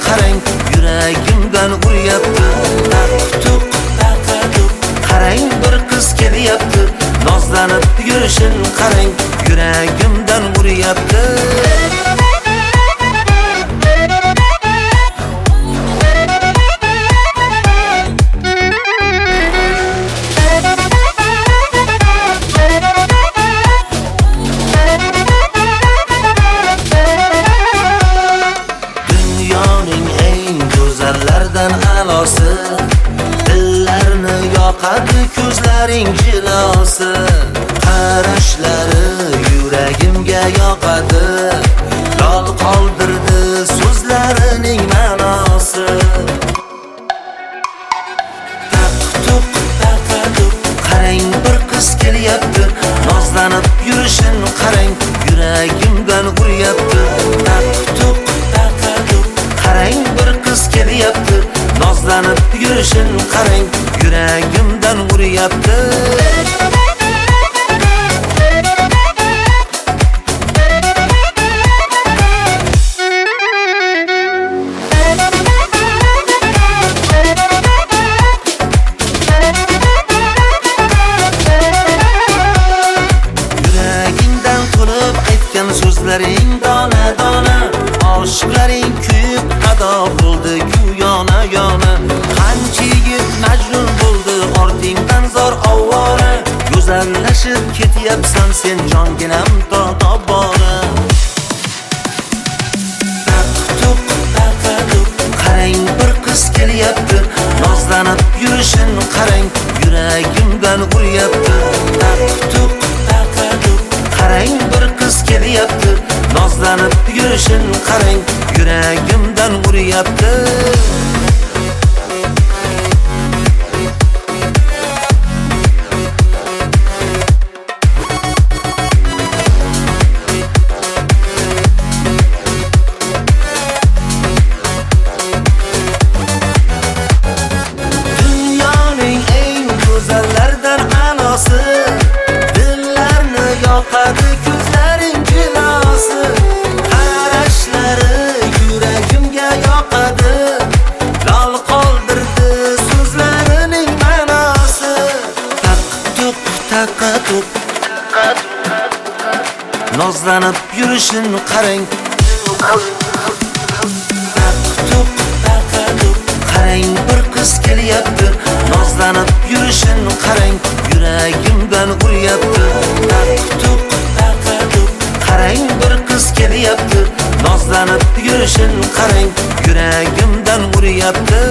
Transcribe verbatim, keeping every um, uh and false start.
qarang, yuragimdan uryapti. Taq-tuq, taqa-tuq, qarang bir qiz kelyapti. Nozlanib yurishin qarang, yuragimdan uryapti. Alosi, dillarni yoqadi ko'zlaring jilosi, qarashlari yuragimga yoqadi, lol qoldirdi so'zlarining ma'nosi. Taq-tuq, taqa-tuq, qarang bir qiz kelyapti. Nozlanib yurishin qarang, yuragimdan uryapti. Taq-tuq, taqa-tuq, qarang bir qiz kelyapti. Nozlanib yurishin qarang, yuragimdan uryapti. Yuragingdan to'lib aytgan so'zlaring dona-dona, oshiqlaring kuyib ado bo'ldi yona yona. Qancha yigit majnun bo'ldi ortingdan zor ovora, go'zallashib ketyapsan sen jonginam to tobora. Taq-tuq, taqa-tuq, qarang bir qiz kelyapti. Nozlanib yurishin qarang, yuragimdan uryapti. Taq-tuq, taqa-tuq, qarang bir qiz kelyapti. Nozlanib yurishin qarang, yuragimdan uryapti. Dunyoning eng go'zallardan a'losi, dillarni yoqadi ko'zlaring jilosi, qarashlari yuragimga yoqadi, lol qoldirdi so'zlarining ma'nosi. Taq-tuq, taqa-tuq, nozlanib yurishin qarang. Taq-tuq, taqa-tuq, qarang bir qiz kelyapti. Nozlanib yurishin qarang, yuragimdan uryapti. Taq-tuq, taqa-tuq, qarang bir qiz kelyapti. Nozlanib yurishin qarang, yuragimdan uryapti.